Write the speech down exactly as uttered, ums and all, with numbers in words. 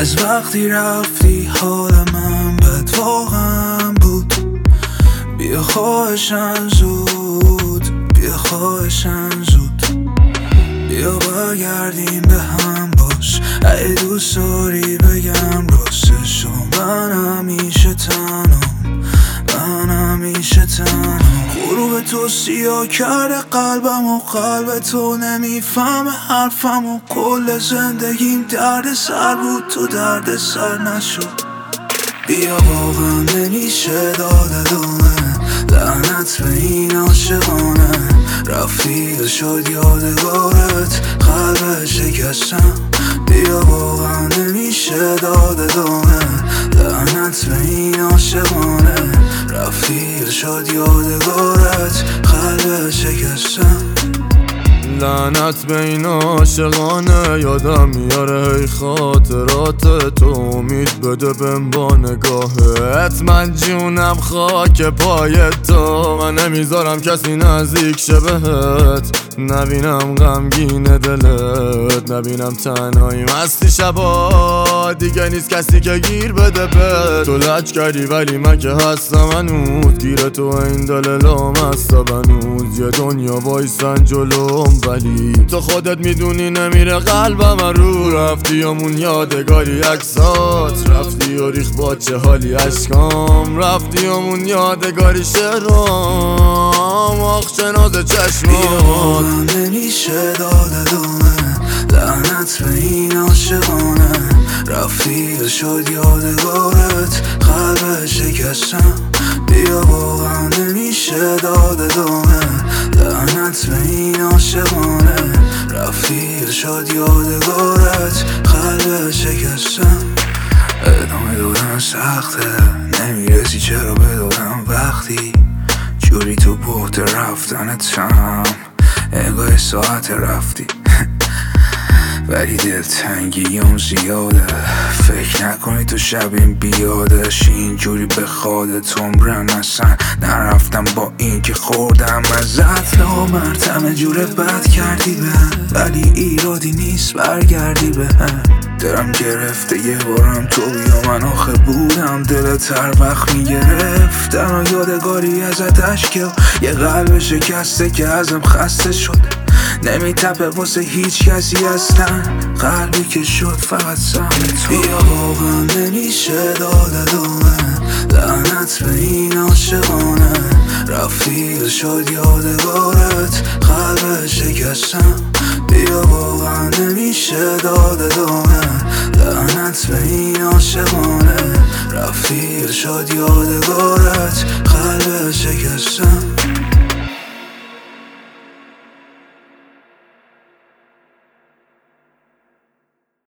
از وقتی رفتی حال من بد واقعا بود. بیا خواهشن زود، بیا خواهشن زود، بیا برگردیم به هم باش. اگه دوست داری بگم راستشو، من همیشه تنهام، من همیشه تنهام. غروب تو سیاه کرده قلبم و قلب تو نمیفهمه حرفم و کل زندگیم درد سر بود، تو درد سر نشد. بیا واقعا نمیشه داد ادامه، لعنت به این عاشقانه. رفتی و شد یادگارت، قلب شکستم. بیا واقعا نمیشه داد ادامه، لعنت به این عاشقانه. رفتی و شد یادگارت، قلب شکستم. لعنت به این عاشقانه، یادم میاره هی خاطرات تو. امید بده بهم با نگاهت، من جونم خاک پای تو. من نمیذارم کسی نزدیک شه بهت، نبینم غمگین دلت، نبینم تنهایی مستی شبا. دیگه نیست کسی که گیر بده به تو. لج کردی ولی من که هستم هنوز، گیر تو این دل لامصب هنوز. یه دنیا وایسن جلوم ولی تو خودت میدونی نمیره قلبم رو. رفتی همون یادگاری عکسات، رفتی و ریخ با چه حالی اشکام. رفتی همون یادگاری شرام، آخ چه ناز چشمات. نمیشه داد ادامه، لعنت به این عاشقانه. رفتی و شد یادگارت، قلب شکستم. بیا واقعا نمیشه داد ادامه، لعنت به این عاشقانه. رفتی و شد یادگارت، قلب شکستم. ادامه دادن سخته، نمیرسی چرا بدادم وقتی جوری تو بحت رفتنتم. انگاه ساعت رفتی ولی دلتنگی اون زیاده. فکر نکنی تو شب این بیادش اینجوری به خودت عمرن. اصلا نرفتم با این که خوردم ازت نامرتم. جور بد کردی به ولی ایرادی نیست برگردی به هم. دلم گرفته یه بارم تو بیا، من آخه بودم دلت هر وقت میگرفت. تنها یادگاری ازت اشکه، یه قلب شکسته که ازم خسته شد. نمیتپه واسه هیچ کسی هستن، قلبی که شد فقط سهم تو. بیا واقعا نمیشه داد ادامه، لعنت به این عاشقانه. رفتی و شد یادگارت، قلب شکستم. بیا واقعا نمیشه داد ادامه، لعنت به این عاشقانه. رفتی و شد یادگارت، قلب شکستم.